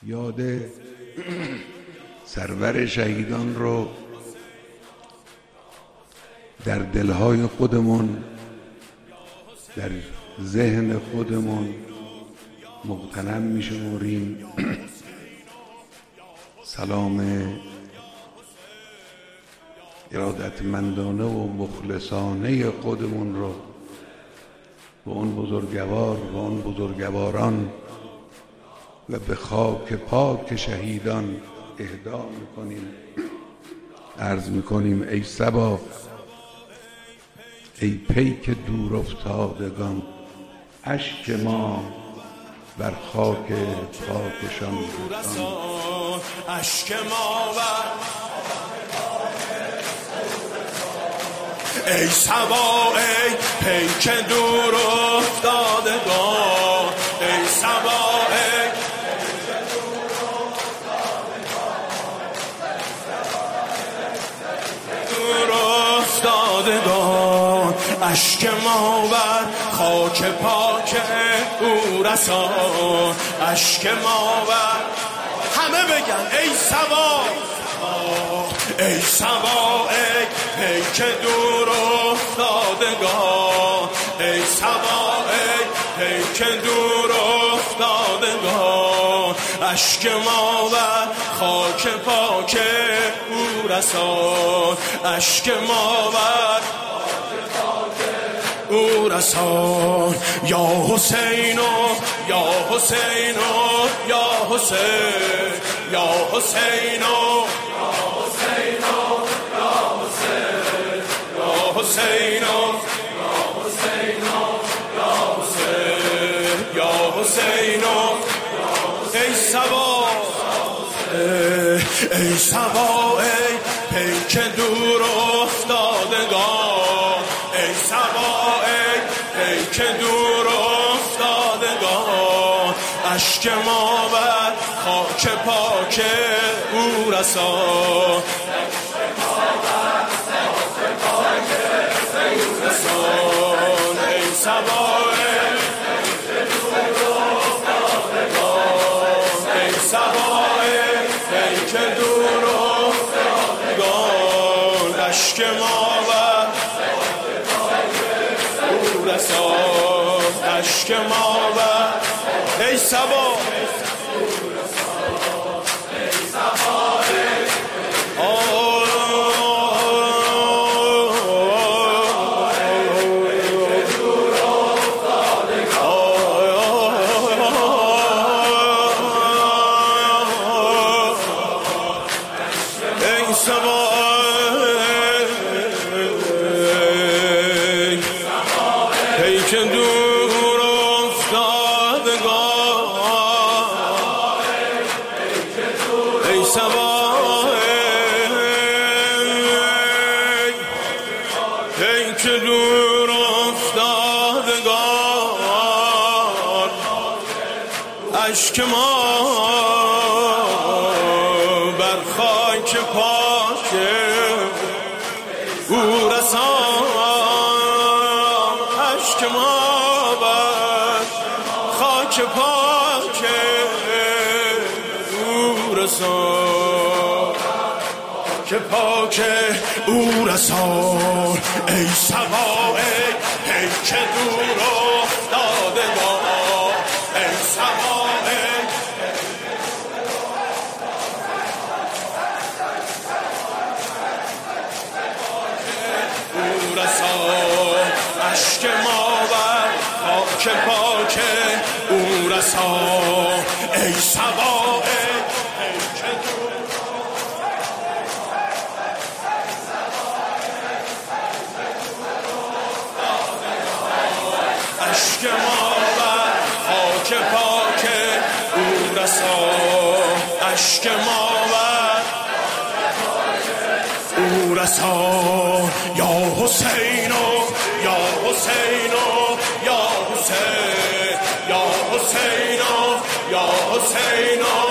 یاد سرور شهیدان رو در دلهای خودمون، در ذهن خودمون مغتنم می‌شمریم. سلام ارادتمندانه و مخلصانه خودمون رو به اون بزرگوار و اون بزرگواران و به خاک پاک شهیدان اهدا میکنیم. عرض میکنیم ای صبا، ای پیک دور افتادگان، اشک ما بر خاک پاکشان ریختان. اشک ما بر ای صبا، ای پیک دور افتادگان، ای صبا، ای دور افتادگان. اشک ما بر خاک پاک او رسان، اشک ما بر همه بگن ای صبا، ای صبا، ای پیک دور افتادگان، ای صبا، ای پیک دور افتادگان. اشک ما بر خاک پاک او رسان، اشک ما بر او رسان. یا حسینو، یا حسینو، یا حسین، یا حسینو، یا حسینو، یا حسین، یا حسینو، یا حسینو، یا حسین، یا حسینو. ای صبا، ای صبا، ای پیک دور افتادگان، ای صبا، ای پیک دور افتادگان. اشک ما بر خاک پاک او رسان، اشک ما بر خاک پاک او رسان. ای صبا، ای پیک دور افتادگان، ای صبا، ای پیک دور افتادگان. اشک ما بر رسان، اشک ما بر ای صبا، ای صبا، ای صبا، پیک دور افتادگان، ای صبا، پیک دور افتادگان. اشک ما بر خاک پاک او رسان، اشک ما بر خاک پاک او رسان، که پاک او رسان. ای صبا، ای پیک دور افتادگان، ای صبا، ای او رسان. اشک ما بر خاک پاک او رسان، ای صبا، ای پیک دور اشک ما بر خاک پاک او رسان، اشک ما بر او رسان. یا حسینو، یا حسینو، یا حسین، یا حسینو، یا حسینو.